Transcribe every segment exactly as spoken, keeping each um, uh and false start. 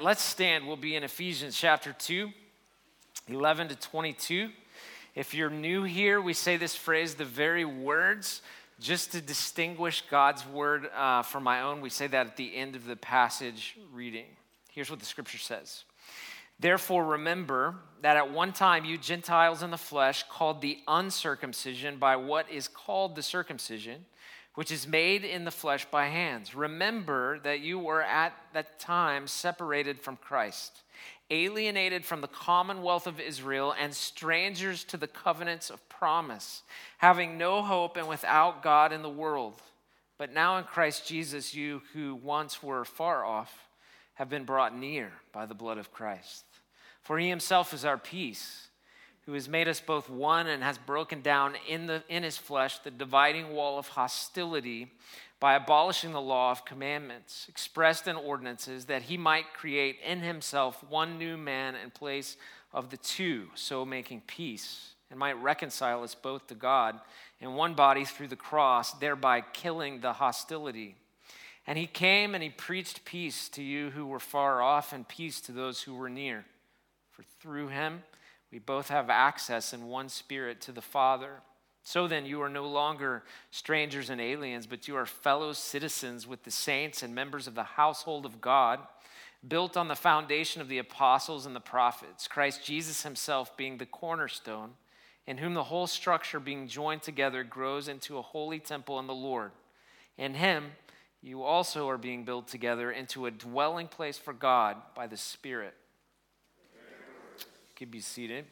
let's stand. We'll be in Ephesians chapter two, eleven to twenty-two. If you're new here, we say this phrase, the very words, just to distinguish God's word uh, from my own. We say that at the end of the passage reading. Here's what the scripture says. Therefore, remember that at one time you Gentiles in the flesh, called the uncircumcision by what is called the circumcision, which is made in the flesh by hands. Remember that you were at that time separated from Christ, alienated from the commonwealth of Israel, and strangers to the covenants of promise, having no hope and without God in the world. But now in Christ Jesus, you who once were far off have been brought near by the blood of Christ. For he himself is our peace, who has made us both one and has broken down in the in his flesh the dividing wall of hostility by abolishing the law of commandments expressed in ordinances, that he might create in himself one new man in place of the two, so making peace, and might reconcile us both to God in one body through the cross, thereby killing the hostility. And he came and he preached peace to you who were far off and peace to those who were near. For through him we both have access in one spirit to the Father. So then you are no longer strangers and aliens, but you are fellow citizens with the saints and members of the household of God, built on the foundation of the apostles and the prophets, Christ Jesus himself being the cornerstone, in whom the whole structure being joined together grows into a holy temple in the Lord. In him you also are being built together into a dwelling place for God by the Spirit. You can be seated.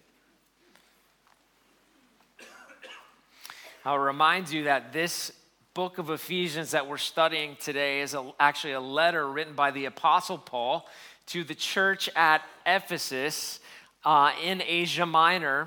I'll remind you that this book of Ephesians that we're studying today is a, actually a letter written by the Apostle Paul to the church at Ephesus uh, in Asia Minor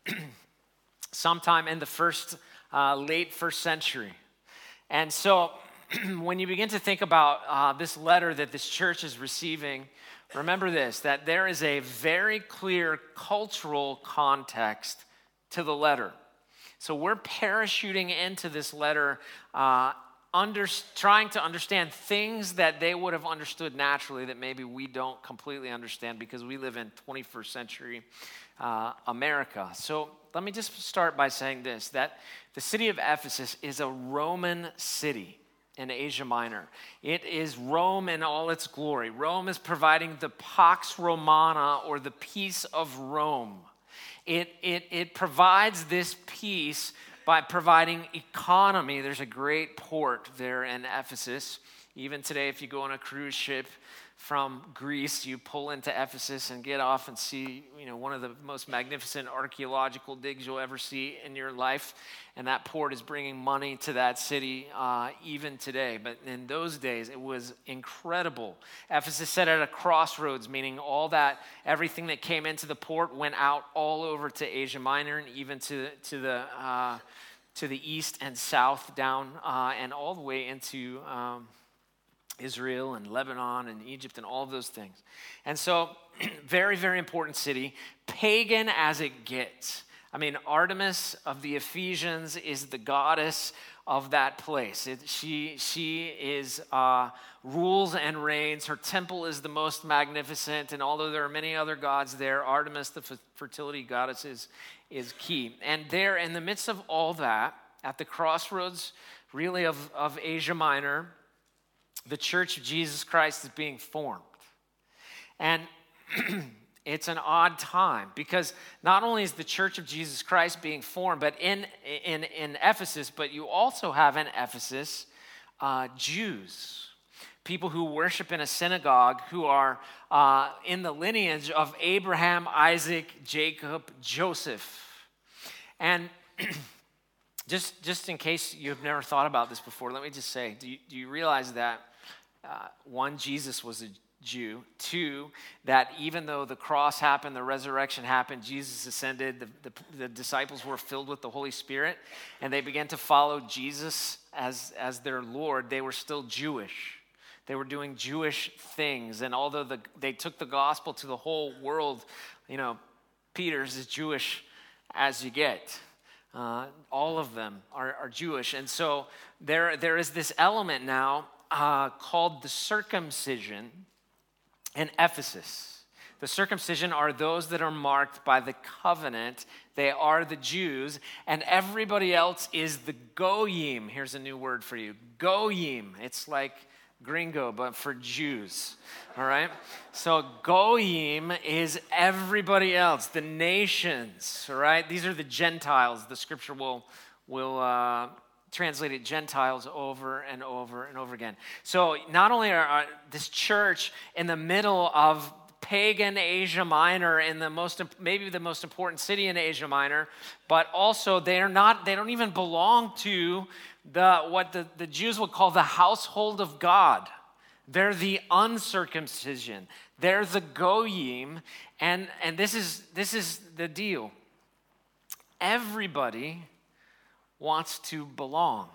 sometime in the first, uh, late first century. And so when you begin to think about uh, this letter that this church is receiving, remember this, that there is a very clear cultural context to the letter. So we're parachuting into this letter, uh, under, trying to understand things that they would have understood naturally that maybe we don't completely understand because we live in twenty-first century uh, America. So let me just start by saying this, that the city of Ephesus is a Roman city in Asia Minor. It is Rome in all its glory. Rome is providing the Pax Romana, or the peace of Rome. It, it, it provides this peace by providing economy. There's a great port there in Ephesus. Even today, if you go on a cruise ship from Greece, you pull into Ephesus and get off and see, you know, one of the most magnificent archaeological digs you'll ever see in your life. And that port is bringing money to that city uh, even today. But in those days, it was incredible. Ephesus sat at a crossroads, meaning all that, everything that came into the port went out all over to Asia Minor and even to, to the uh, to the east and south down uh, and all the way into Um, Israel and Lebanon and Egypt and all of those things. And so, very, very important city, pagan as it gets. I mean, Artemis of the Ephesians is the goddess of that place. It, she she is uh, rules and reigns. Her temple is the most magnificent, and although there are many other gods there, Artemis, the f- fertility goddess, is, is key. And there, in the midst of all that, at the crossroads, really, of, of Asia Minor, the Church of Jesus Christ is being formed. And it's an odd time because not only is the Church of Jesus Christ being formed, but in in, in Ephesus, but you also have in Ephesus uh, Jews, people who worship in a synagogue who are uh, in the lineage of Abraham, Isaac, Jacob, Joseph. And just, just in case you've never thought about this before, let me just say, do you, do you realize that Uh, one, Jesus was a Jew. Two, that even though the cross happened, the resurrection happened, Jesus ascended, the, the, the disciples were filled with the Holy Spirit, and they began to follow Jesus as, as their Lord, they were still Jewish. They were doing Jewish things, and although the, they took the gospel to the whole world, you know, Peter's as Jewish as you get. Uh, all of them are, are Jewish, and so there there is this element now Uh, called the circumcision. in Ephesus. The circumcision are those that are marked by the covenant. They are the Jews, and everybody else is the goyim. Here's a new word for you, goyim. It's like gringo, but for Jews, all right? So goyim is everybody else, the nations, all right? These are the Gentiles. The scripture will, will uh, translate it Gentiles over and over and over again. So not only are, are this church in the middle of pagan Asia Minor, in the most, maybe the most important city in Asia Minor, but also they are not, they don't even belong to the what the, the Jews would call the household of God. They're the uncircumcision. They're the goyim, and and this is this is the deal. Everybody wants to belong.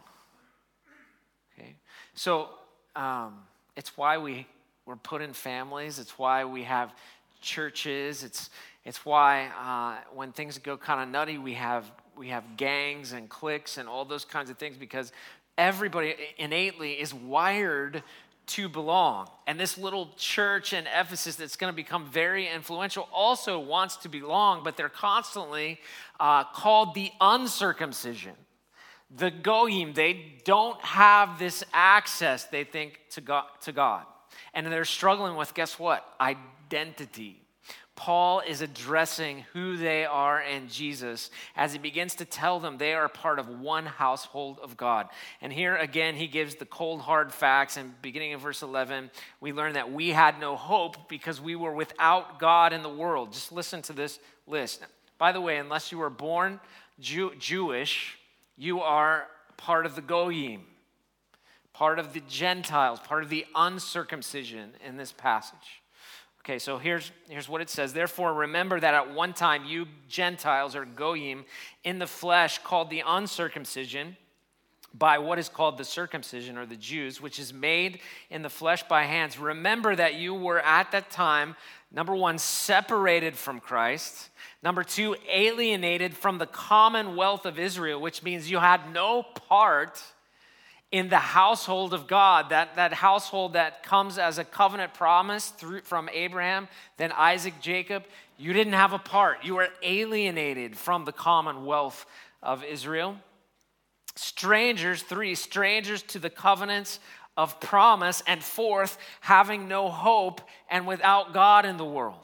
Okay, so um, it's why we we're put in families. It's why we have churches. It's it's why uh, when things go kind of nutty, we have we have gangs and cliques and all those kinds of things, because everybody innately is wired to belong. And this little church in Ephesus that's going to become very influential also wants to belong, but they're constantly uh, called the uncircumcision. The goyim, they don't have this access, they think, to God, to God. And they're struggling with, guess what? Identity. Paul is addressing who they are in Jesus as he begins to tell them they are part of one household of God. And here again, he gives the cold, hard facts. And beginning in verse eleven, we learn that we had no hope because we were without God in the world. Just listen to this list. By the way, unless you were born Jew- Jewish, you are part of the goyim, part of the Gentiles, part of the uncircumcision in this passage. Okay, so here's, here's what it says. Therefore, remember that at one time you Gentiles, or goyim, in the flesh, called the uncircumcision by what is called the circumcision, or the Jews, which is made in the flesh by hands. Remember that you were at that time, number one, separated from Christ. Number two, alienated from the commonwealth of Israel, which means you had no part in the household of God, that, that household that comes as a covenant promise through, from Abraham, then Isaac, Jacob. You didn't have a part. You were alienated from the commonwealth of Israel. Strangers, three, strangers to the covenants of promise. And fourth, having no hope and without God in the world.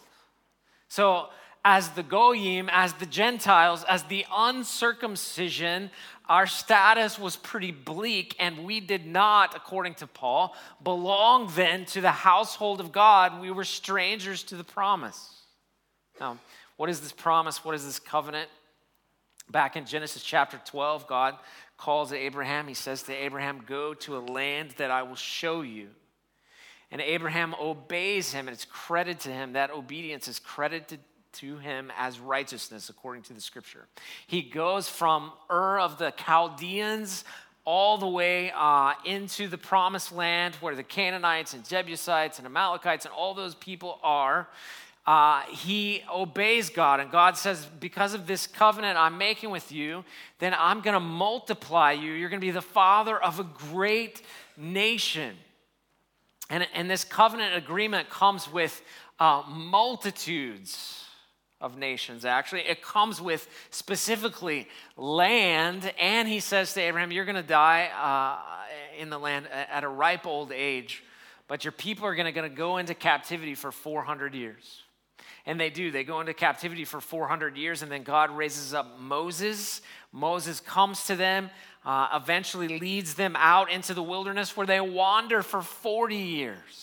So as the goyim, as the Gentiles, as the uncircumcision, our status was pretty bleak, and we did not, according to Paul, belong then to the household of God. We were strangers to the promise. Now, what is this promise? What is this covenant? Back in Genesis chapter twelve, God calls Abraham. He says to Abraham, go to a land that I will show you. And Abraham obeys him, and it's credited to him. That obedience is credited to him as righteousness, according to the scripture. He goes from Ur of the Chaldeans all the way uh, into the promised land where the Canaanites and Jebusites and Amalekites and all those people are. Uh, he obeys God, and God says, because of this covenant I'm making with you, then I'm going to multiply you. You're going to be the father of a great nation. And, and this covenant agreement comes with uh, multitudes of nations, actually. It comes with specifically land, and he says to Abraham, you're going to die uh, in the land at a ripe old age, but your people are going to go into captivity for four hundred years. And they do. They go into captivity for four hundred years, and then God raises up Moses. Moses comes to them, uh, eventually leads them out into the wilderness where they wander for forty years.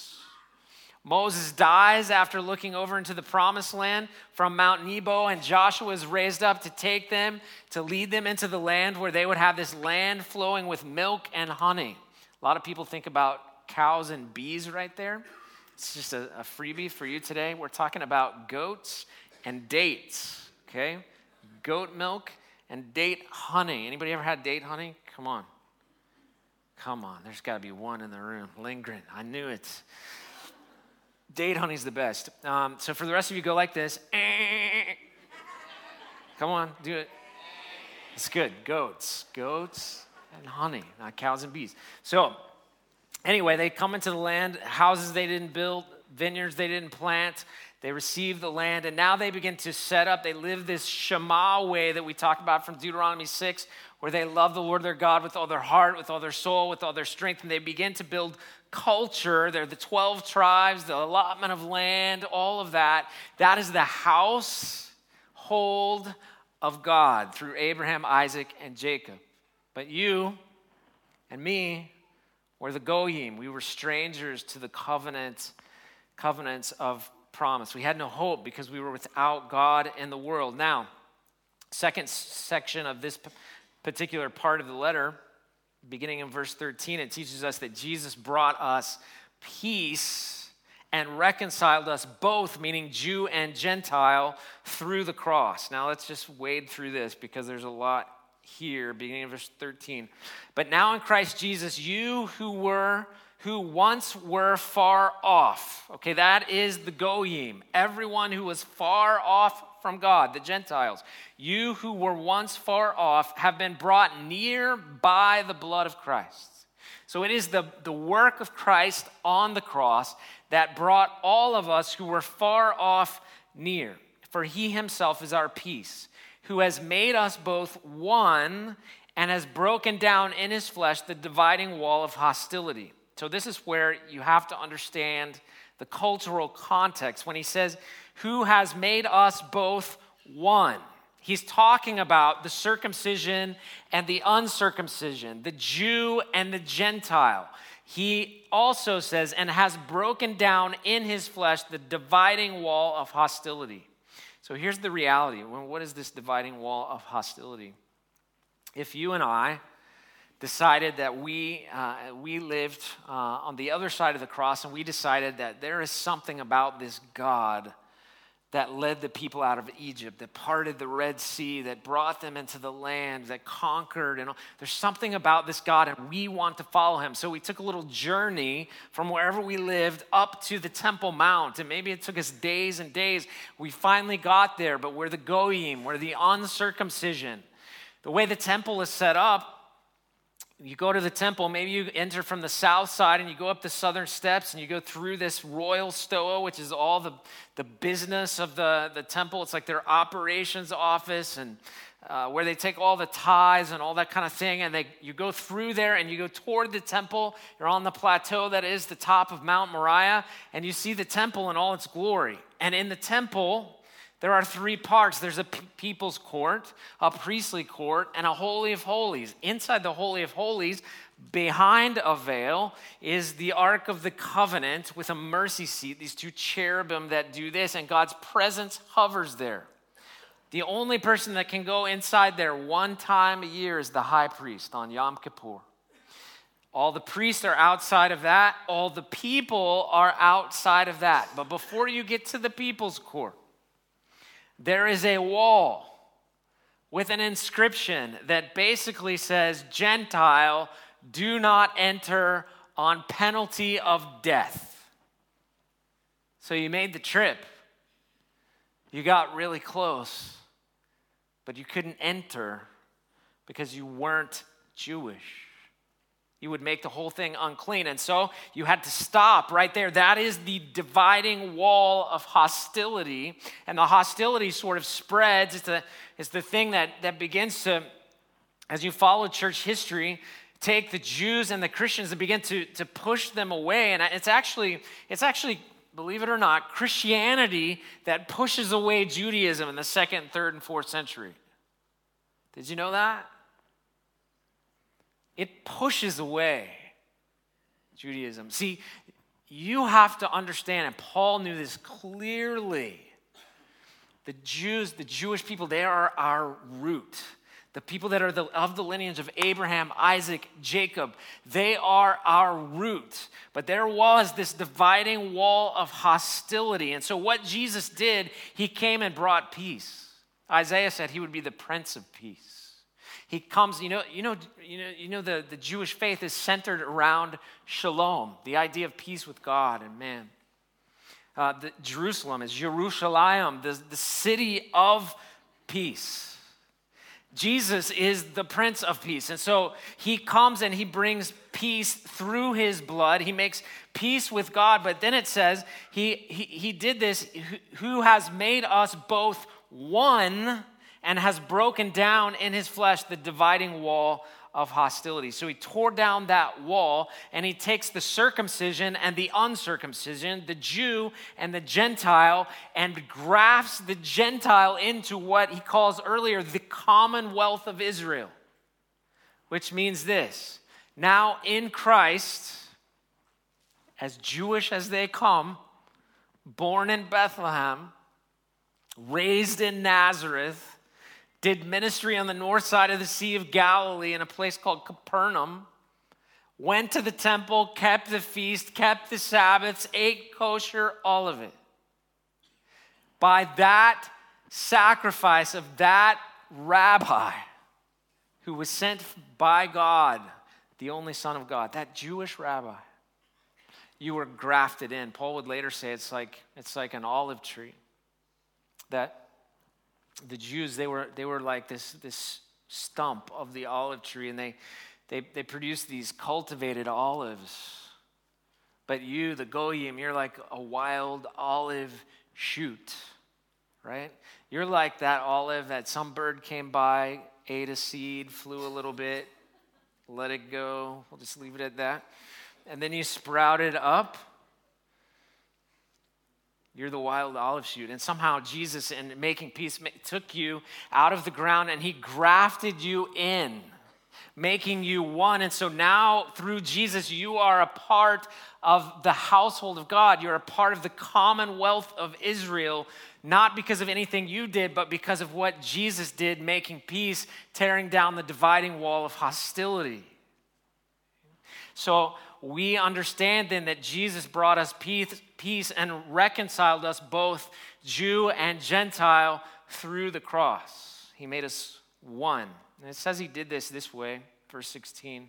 Moses dies after looking over into the promised land from Mount Nebo, and Joshua is raised up to take them, to lead them into the land where they would have this land flowing with milk and honey. A lot of people think about cows and bees right there. It's just a, a freebie for you today. We're talking about goats and dates, okay? Goat milk and date honey. Anybody ever had date honey? Come on. Come on. There's got to be one in the room. Lindgren. I knew it. Date honey's the best. Um, so for the rest of you, go like this. Come on, do it. It's good. Goats. Goats and honey, not cows and bees. So anyway, they come into the land, houses they didn't build, vineyards they didn't plant. They received the land, and now they begin to set up. They live this Shema way that we talked about from Deuteronomy six, where they love the Lord their God with all their heart, with all their soul, with all their strength, and they begin to build culture. They're the twelve tribes, the allotment of land, all of that. That is the household of God through Abraham, Isaac, and Jacob. But you and me were the Goyim. We were strangers to the covenant, covenants of promise. We had no hope because we were without God in the world. Now, second section of this particular part of the letter, beginning in verse thirteen, it teaches us that Jesus brought us peace and reconciled us both, meaning Jew and Gentile, through the cross. Now let's just wade through this because there's a lot here, beginning in verse thirteen. But now in Christ Jesus, you who were who once were far off. Okay, that is the Goyim, everyone who was far off from God, the Gentiles. You who were once far off have been brought near by the blood of Christ. So it is the, the work of Christ on the cross that brought all of us who were far off near. For he himself is our peace, who has made us both one and has broken down in his flesh the dividing wall of hostility. So this is where you have to understand the cultural context. When he says, who has made us both one, he's talking about the circumcision and the uncircumcision, the Jew and the Gentile. He also says, and has broken down in his flesh the dividing wall of hostility. So here's the reality. What is this dividing wall of hostility? If you and I decided that we uh, we lived uh, on the other side of the cross, and we decided that there is something about this God that led the people out of Egypt, that parted the Red Sea, that brought them into the land, that conquered, and all. There's something about this God, and we want to follow him. So we took a little journey from wherever we lived up to the Temple Mount, and maybe it took us days and days. We finally got there, but we're the Goyim, we're the uncircumcision. The way the temple is set up, you go to the temple, maybe you enter from the south side and you go up the southern steps and you go through this royal stoa, which is all the, the business of the, the temple. It's like their operations office and uh, where they take all the tithes and all that kind of thing. And they you go through there and you go toward the temple. You're on the plateau that is the top of Mount Moriah, and you see the temple in all its glory. And in the temple, there are three parts. There's a people's court, a priestly court, and a holy of holies. Inside the holy of holies, behind a veil, is the Ark of the Covenant with a mercy seat, these two cherubim that do this, and God's presence hovers there. The only person that can go inside there one time a year is the high priest on Yom Kippur. All the priests are outside of that. All the people are outside of that. But before you get to the people's court, there is a wall with an inscription that basically says, Gentile, do not enter on penalty of death. So you made the trip. You got really close, but you couldn't enter because you weren't Jewish. You would make the whole thing unclean. And so you had to stop right there. That is the dividing wall of hostility. And the hostility sort of spreads. It's the, it's the thing that, that begins to, as you follow church history, take the Jews and the Christians and begin to, to push them away. And it's actually, it's actually, believe it or not, Christianity that pushes away Judaism in the second, third, and fourth century. Did you know that? It pushes away Judaism. See, you have to understand, and Paul knew this clearly, the Jews, the Jewish people, they are our root. The people that are the, of the lineage of Abraham, Isaac, Jacob, they are our root. But there was this dividing wall of hostility. And so what Jesus did, he came and brought peace. Isaiah said he would be the Prince of Peace. He comes, you know, you know, you know, you know the, the Jewish faith is centered around shalom, the idea of peace with God and man. Uh, the, Jerusalem is Jerusalem, the, the city of peace. Jesus is the Prince of Peace. And so he comes and he brings peace through his blood. He makes peace with God. But then it says he, he, he did this, who has made us both one and has broken down in his flesh the dividing wall of hostility. So he tore down that wall, and he takes the circumcision and the uncircumcision, the Jew and the Gentile, and grafts the Gentile into what he calls earlier the commonwealth of Israel, which means this: now in Christ, as Jewish as they come, born in Bethlehem, raised in Nazareth, did ministry on the north side of the Sea of Galilee in a place called Capernaum, went to the temple, kept the feast, kept the Sabbaths, ate kosher, all of it. By that sacrifice of that rabbi who was sent by God, the only Son of God, that Jewish rabbi, you were grafted in. Paul would later say it's like it's like an olive tree. That the Jews, they were they were like this, this stump of the olive tree, and they, they, they produced these cultivated olives. But you, the Goyim, you're like a wild olive shoot, right? You're like that olive that some bird came by, ate a seed, flew a little bit, let it go. We'll just leave it at that. And then you sprouted up. You're the wild olive shoot. And somehow Jesus, in making peace, took you out of the ground and he grafted you in, making you one. And so now through Jesus, you are a part of the household of God. You're a part of the commonwealth of Israel, not because of anything you did, but because of what Jesus did, making peace, tearing down the dividing wall of hostility. So we understand then that Jesus brought us peace, peace and reconciled us both Jew and Gentile through the cross. He made us one. And it says he did this this way, verse sixteen.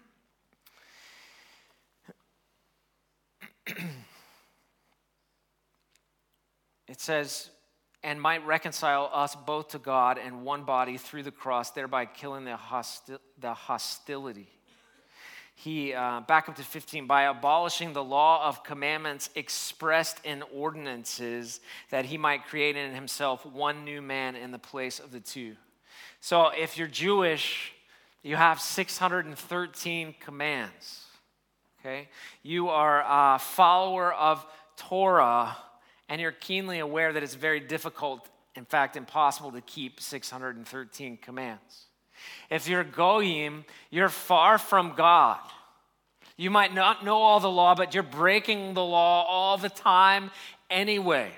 It says, and might reconcile us both to God in one body through the cross, thereby killing the, hostil- the hostility. He, uh, back up to fifteen, by abolishing the law of commandments expressed in ordinances, that he might create in himself one new man in the place of the two. So if you're Jewish, you have six hundred thirteen commands, okay? You are a follower of Torah, and you're keenly aware that it's very difficult, in fact, impossible to keep six hundred thirteen commands. If you're Goyim, you're far from God. You might not know all the law, but you're breaking the law all the time anyway.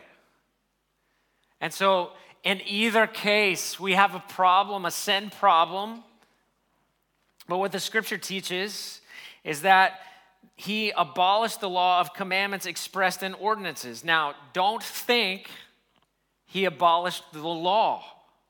And so in either case, we have a problem, a sin problem. But what the scripture teaches is that he abolished the law of commandments expressed in ordinances. Now, don't think he abolished the law.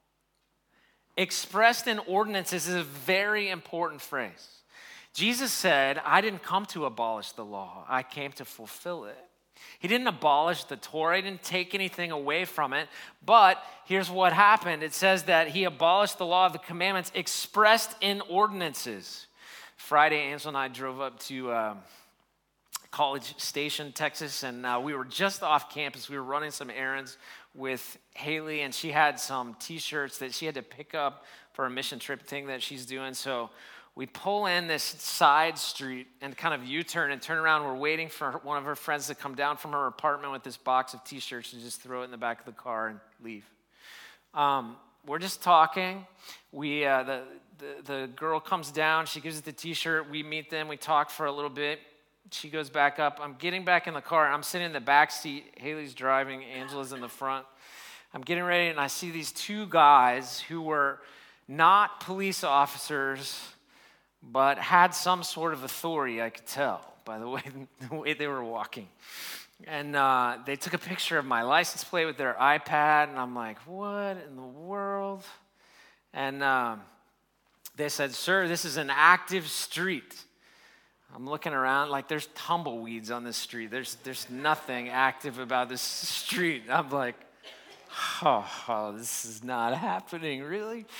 Expressed in ordinances is a very important phrase. Jesus said, I didn't come to abolish the law. I came to fulfill it. He didn't abolish the Torah. He didn't take anything away from it. But here's what happened. It says that he abolished the law of the commandments expressed in ordinances. Friday, Angel and I drove up to uh, College Station, Texas, and uh, we were just off campus. We were running some errands with Haley, and she had some t-shirts that she had to pick up for a mission trip thing that she's doing. So we pull in this side street and kind of U-turn and turn around. We're waiting for one of her friends to come down from her apartment with this box of t-shirts and just throw it in the back of the car and leave. Um, we're just talking. We uh, the, the the girl comes down. She gives us the t-shirt. We meet them. We talk for a little bit. She goes back up. I'm getting back in the car. I'm sitting in the back seat. Haley's driving. Angela's in the front. I'm getting ready, and I see these two guys who were not police officers, but had some sort of authority, I could tell by the way, the way they were walking. And uh, they took a picture of my license plate with their iPad, and I'm like, what in the world? And um, they said, sir, this is an active street. I'm looking around like there's tumbleweeds on this street. There's there's nothing active about this street. I'm like, oh, oh, this is not happening, really?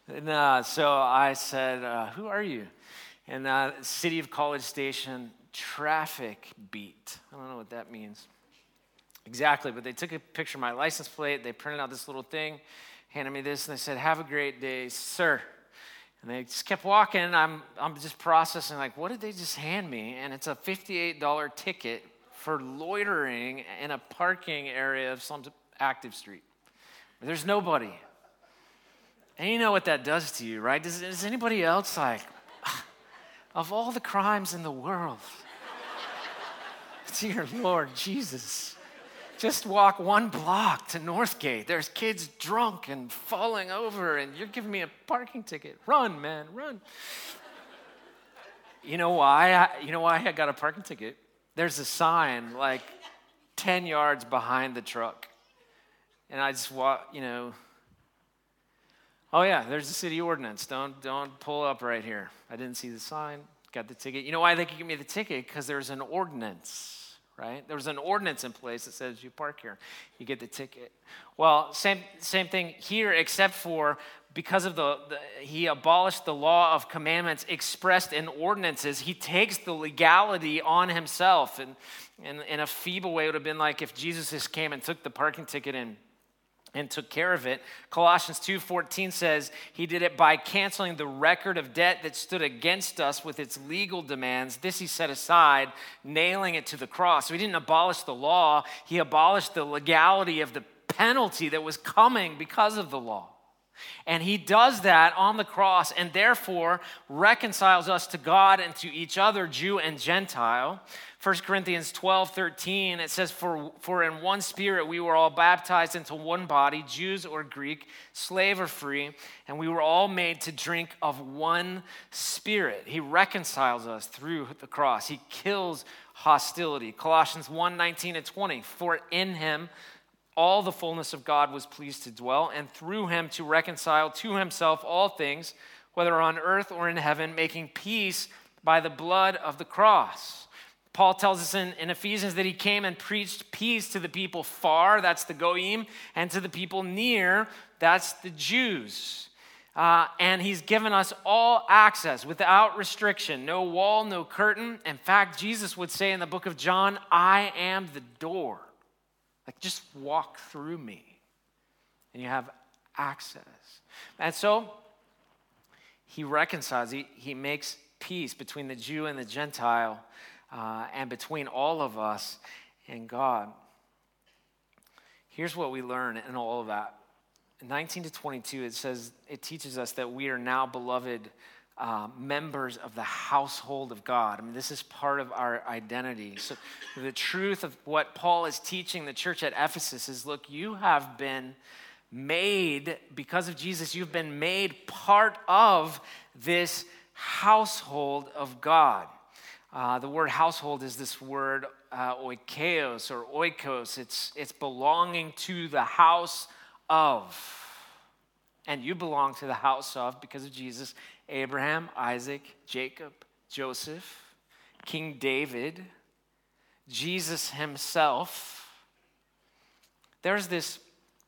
And uh, so I said, uh, who are you? And uh, City of College Station traffic beat. I don't know what that means exactly, but they took a picture of my license plate. They printed out this little thing, handed me this, and they said, have a great day, sir. And they just kept walking. I'm I'm just processing, like, what did they just hand me? And it's a fifty-eight dollars ticket for loitering in a parking area of some active street. There's nobody. And you know what that does to you, right? Does, is anybody else like, of all the crimes in the world, dear Lord Jesus, just walk one block to Northgate. There's kids drunk and falling over, and you're giving me a parking ticket. Run, man, run. You know why? I, you know why I got a parking ticket? There's a sign like ten yards behind the truck. And I just walk, you know, oh yeah, there's the city ordinance. Don't, don't pull up right here. I didn't see the sign, got the ticket. You know why they could give me the ticket? Because there's an ordinance. Right? There was an ordinance in place that says you park here, you get the ticket. Well, same same thing here, except for because of the, the he abolished the law of commandments expressed in ordinances. He takes the legality on himself, and in, in a feeble way, it would have been like if Jesus just came and took the parking ticket and and took care of it. Colossians two fourteen says he did it by canceling the record of debt that stood against us with its legal demands. This he set aside, nailing it to the cross. So he didn't abolish the law. He abolished the legality of the penalty that was coming because of the law. And he does that on the cross and therefore reconciles us to God and to each other, Jew and Gentile. First Corinthians twelve thirteen, it says, for, for in one spirit we were all baptized into one body, Jews or Greek, slave or free, and we were all made to drink of one spirit. He reconciles us through the cross. He kills hostility. Colossians one nineteen and twenty, for in him all the fullness of God was pleased to dwell, and through him to reconcile to himself all things, whether on earth or in heaven, making peace by the blood of the cross. Paul tells us in, in Ephesians that he came and preached peace to the people far, that's the Goyim, and to the people near, that's the Jews. Uh, and he's given us all access without restriction, no wall, no curtain. In fact, Jesus would say in the book of John, I am the door. Like, just walk through me, and you have access. And so, he reconciles, he, he makes peace between the Jew and the Gentile, uh, and between all of us and God. Here's what we learn in all of that. In nineteen to twenty-two, it says, it teaches us that we are now beloved Uh, members of the household of God. I mean, this is part of our identity. So the truth of what Paul is teaching the church at Ephesus is, look, you have been made, because of Jesus, you've been made part of this household of God. Uh, the word household is this word uh, oikeos or oikos. It's, it's belonging to the house of. And you belong to the house of, because of Jesus, Abraham, Isaac, Jacob, Joseph, King David, Jesus himself. There's this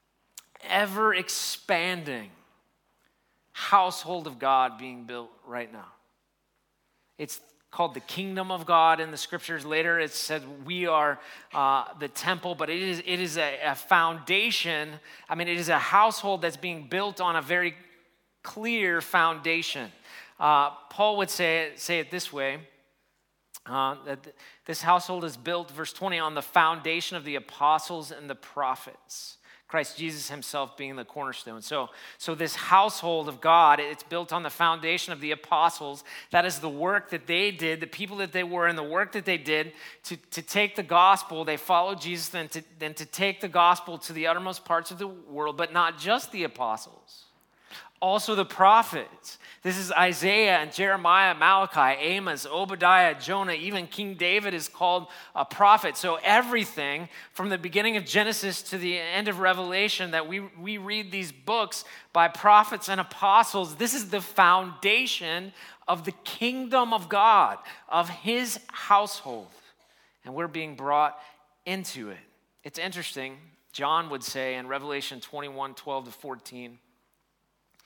ever-expanding household of God being built right now. It's called the kingdom of God in the scriptures. Later it said we are uh, the temple, but it is it is a, a foundation. I mean, it is a household that's being built on a very clear foundation. Uh, Paul would say it, say it this way, uh, that this household is built, verse twenty, on the foundation of the apostles and the prophets. Christ Jesus himself being the cornerstone. So, so this household of God, it's built on the foundation of the apostles. That is the work that they did, the people that they were, and the work that they did to, to take the gospel. They followed Jesus, and to, then to take the gospel to the uttermost parts of the world, but not just the apostles. Also the prophets. This is Isaiah and Jeremiah, Malachi, Amos, Obadiah, Jonah. Even King David is called a prophet. So everything from the beginning of Genesis to the end of Revelation that we, we read these books by prophets and apostles, this is the foundation of the kingdom of God, of his household. And we're being brought into it. It's interesting. John would say in Revelation twenty-one, twelve to fourteen,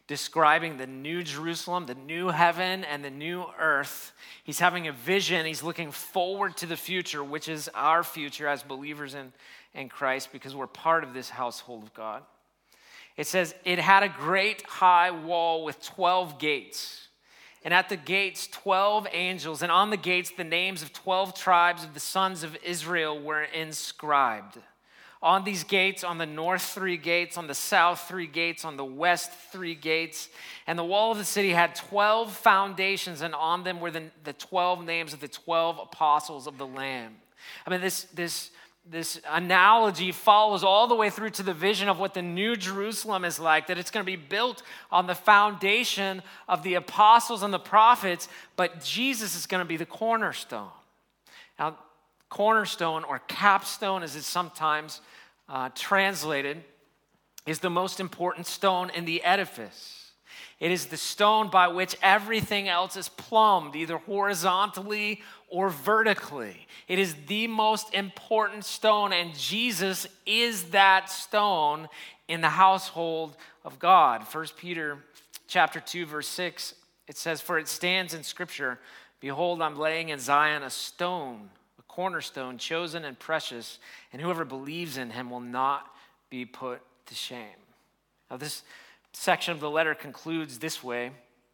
describing the new Jerusalem, the new heaven, and the new earth. He's having a vision. He's looking forward to the future, which is our future as believers in, in Christ, because we're part of this household of God. It says, it had a great high wall with twelve gates. And at the gates, twelve angels. And on the gates, the names of twelve tribes of the sons of Israel were inscribed. On these gates, on the north three gates, on the south three gates, on the west three gates. And the wall of the city had twelve foundations, and on them were the, the twelve names of the twelve apostles of the Lamb. I mean, this, this, this analogy follows all the way through to the vision of what the new Jerusalem is like, that it's going to be built on the foundation of the apostles and the prophets, but Jesus is going to be the cornerstone. Now, cornerstone, or capstone as it's sometimes uh, translated, is the most important stone in the edifice. It is the stone by which everything else is plumbed, either horizontally or vertically. It is the most important stone, and Jesus is that stone in the household of God. First Peter chapter two, verse six, it says, "For it stands in Scripture, behold, I'm laying in Zion a stone, cornerstone, chosen and precious, and whoever believes in him will not be put to shame." Now, this section of the letter concludes this way.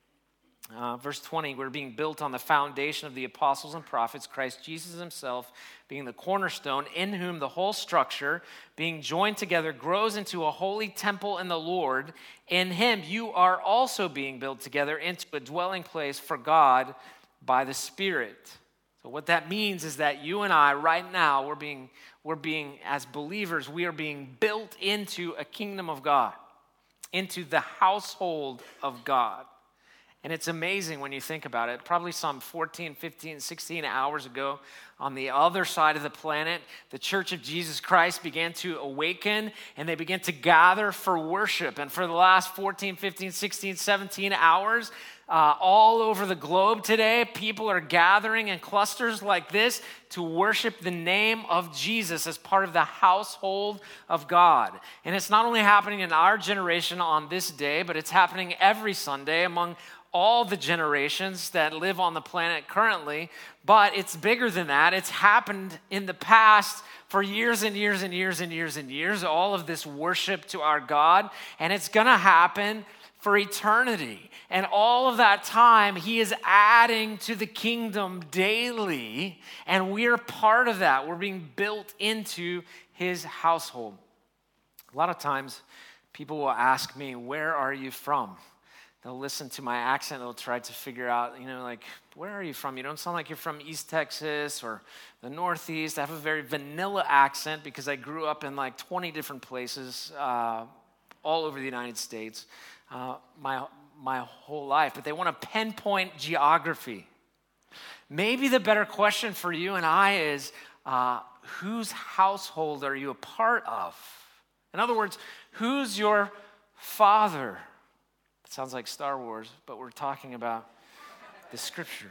Uh, verse twenty, we're being built on the foundation of the apostles and prophets, Christ Jesus himself being the cornerstone, in whom the whole structure, being joined together, grows into a holy temple in the Lord. In him you are also being built together into a dwelling place for God by the Spirit. So what that means is that you and I, right now, we're being, we're being, as believers, we are being built into a kingdom of God, into the household of God. And it's amazing when you think about it. Probably some fourteen, fifteen, sixteen hours ago, on the other side of the planet, the Church of Jesus Christ began to awaken, and they began to gather for worship. And for the last fourteen, fifteen, sixteen, seventeen hours, Uh, all over the globe today, people are gathering in clusters like this to worship the name of Jesus as part of the household of God. And it's not only happening in our generation on this day, but it's happening every Sunday among all the generations that live on the planet currently. But it's bigger than that. It's happened in the past for years and years and years and years and years, all of this worship to our God. And it's going to happen for eternity. And all of that time, he is adding to the kingdom daily, and we're part of that. We're being built into his household. A lot of times, people will ask me, where are you from? They'll listen to my accent, they'll try to figure out, you know, like, where are you from? You don't sound like you're from East Texas or the Northeast. I have a very vanilla accent because I grew up in like twenty different places uh, all over the United States. Uh, my my whole life, but they want to pinpoint geography. Maybe the better question for you and I is, uh, whose household are you a part of? In other words, who's your father? It sounds like Star Wars, but we're talking about the Scripture.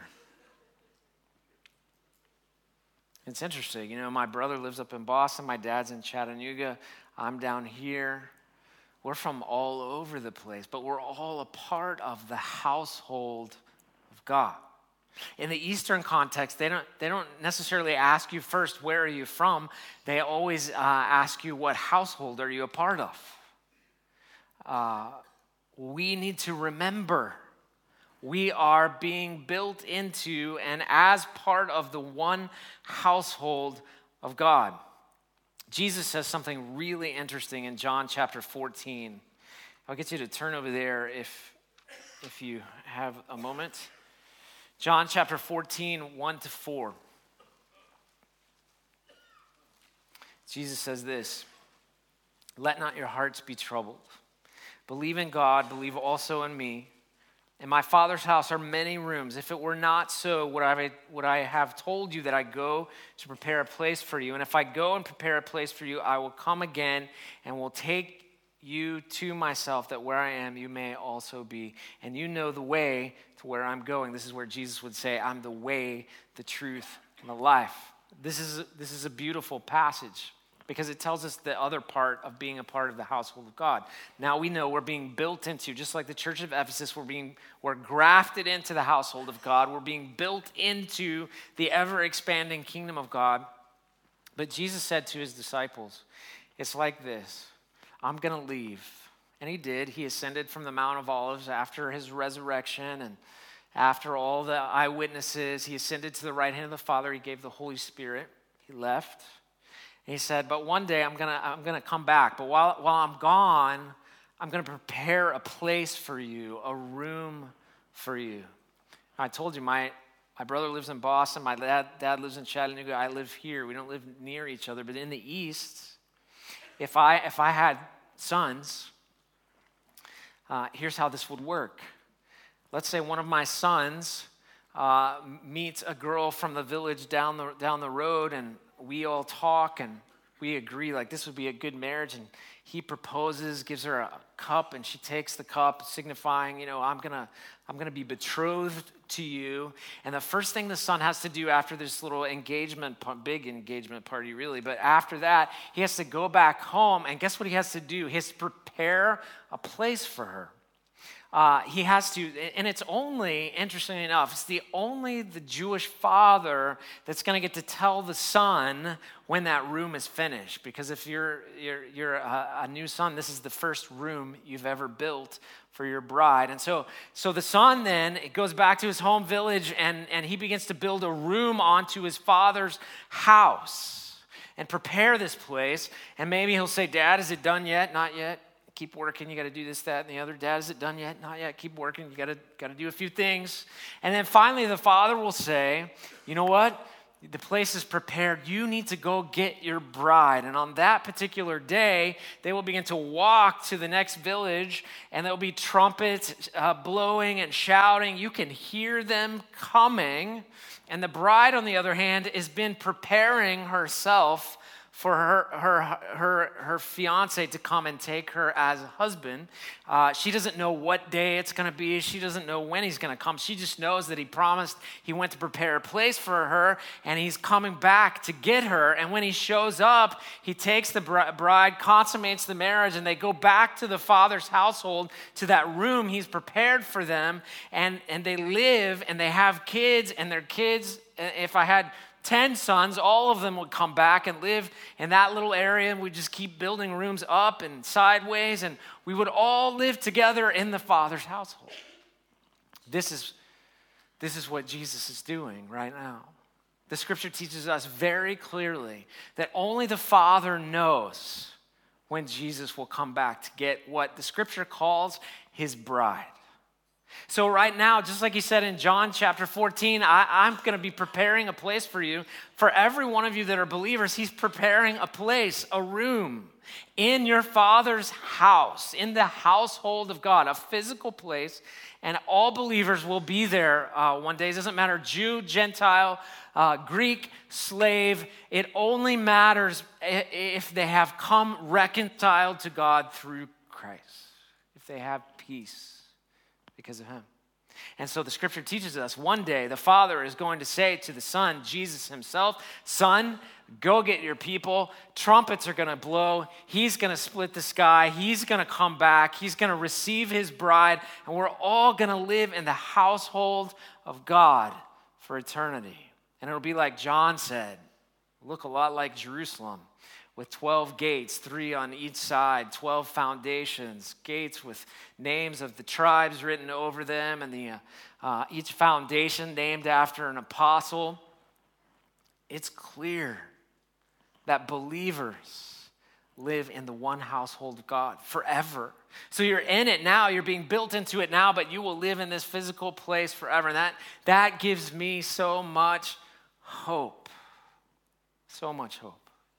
It's interesting, you know, my brother lives up in Boston, my dad's in Chattanooga, I'm down here. We're from all over the place, but we're all a part of the household of God. In the Eastern context, they don't, they don't necessarily ask you first, where are you from? They always uh, ask you, what household are you a part of? Uh, we need to remember we are being built into and as part of the one household of God. Jesus says something really interesting in John chapter fourteen. I'll get you to turn over there if, if you have a moment. John chapter fourteen, one to four. Jesus says this, "Let not your hearts be troubled. Believe in God, believe also in me. In my Father's house are many rooms. If it were not so, would I, would I have told you that I go to prepare a place for you? And if I go and prepare a place for you, I will come again and will take you to myself, that where I am, you may also be. And you know the way to where I'm going." This is where Jesus would say, "I'm the way, the truth, and the life." This is, this is a beautiful passage. because it tells us the other part of being a part of the household of God. Now we know we're being built into, just like the church of Ephesus, we're being we're grafted into the household of God. We're being built into the ever-expanding kingdom of God. But Jesus said to his disciples, it's like this, I'm going to leave. And he did. He ascended from the Mount of Olives after his resurrection, and after all the eyewitnesses, he ascended to the right hand of the Father. He gave the Holy Spirit. He left. And he said, but one day I'm gonna I'm gonna come back. But while while I'm gone, I'm gonna prepare a place for you, a room for you. I told you my my brother lives in Boston. My dad dad lives in Chattanooga. I live here. We don't live near each other. But in the East, if I if I had sons, uh, here's how this would work. Let's say one of my sons uh, meets a girl from the village down the down the road, and we all talk and we agree like this would be a good marriage. And he proposes, gives her a cup, and she takes the cup, signifying, you know, I'm gonna I'm gonna be betrothed to you. And the first thing the son has to do after this little engagement, big engagement party, really, but after that, he has to go back home, and guess what he has to do? He has to prepare a place for her. Uh, he has to, and it's only, interestingly enough, it's the only the Jewish father that's going to get to tell the son when that room is finished. Because if you're you're you're a, a new son, this is the first room you've ever built for your bride. And so, so the son then it goes back to his home village, and and he begins to build a room onto his father's house and prepare this place. And maybe he'll say, "Dad, is it done yet? Not yet. Keep working, you got to do this, that, and the other. Dad, is it done yet? Not yet. Keep working, you got to got to do a few things." And then finally the father will say, you know what? The place is prepared. You need to go get your bride. And on that particular day, they will begin to walk to the next village, and there'll be trumpets uh, blowing and shouting. You can hear them coming. And the bride, on the other hand, has been preparing herself for her her her her fiance to come and take her as a husband. Uh, she doesn't know what day it's going to be. She doesn't know when he's going to come. She just knows that he promised he went to prepare a place for her, and he's coming back to get her. And when he shows up, he takes the bride, consummates the marriage, and they go back to the father's household, to that room he's prepared for them, and, and they live, and they have kids, and their kids, if I had ten sons, all of them would come back and live in that little area, and we'd just keep building rooms up and sideways, and we would all live together in the Father's household. This is, this is what Jesus is doing right now. The scripture teaches us very clearly that only the Father knows when Jesus will come back to get what the scripture calls his bride. So right now, just like he said in John chapter fourteen, I, I'm going to be preparing a place for you. For every one of you that are believers, he's preparing a place, a room in your Father's house, in the household of God, a physical place, and all believers will be there uh, one day. It doesn't matter, Jew, Gentile, uh, Greek, slave. It only matters if they have come reconciled to God through Christ, if they have peace because of him. And so the scripture teaches us one day the Father is going to say to the Son, Jesus himself, "Son, go get your people. Trumpets are going to blow. He's going to split the sky. He's going to come back. He's going to receive his bride, and we're all going to live in the household of God for eternity." And it'll be like John said, look a lot like Jerusalem, with twelve gates, three on each side, twelve foundations, gates with names of the tribes written over them, and the uh, uh, each foundation named after an apostle. It's clear that believers live in the one household of God forever. So you're in it now, you're being built into it now, but you will live in this physical place forever. And that, that gives me so much hope. So much hope.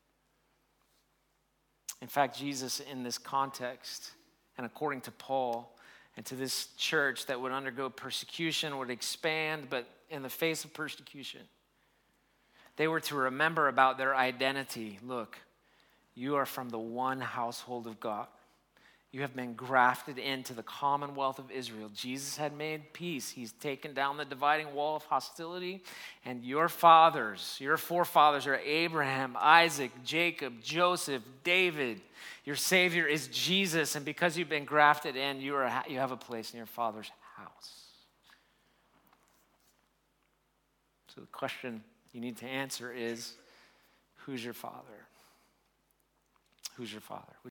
In fact, Jesus in this context, and according to Paul, and to this church that would undergo persecution, would expand, but in the face of persecution, they were to remember about their identity. Look, you are from the one household of God. You have been grafted into the commonwealth of Israel. Jesus had made peace. He's taken down the dividing wall of hostility. And your fathers, your forefathers are Abraham, Isaac, Jacob, Joseph, David. Your Savior is Jesus. And because you've been grafted in, you, are, you have a place in your Father's house. So the question you need to answer is, who's your Father? Who's your Father?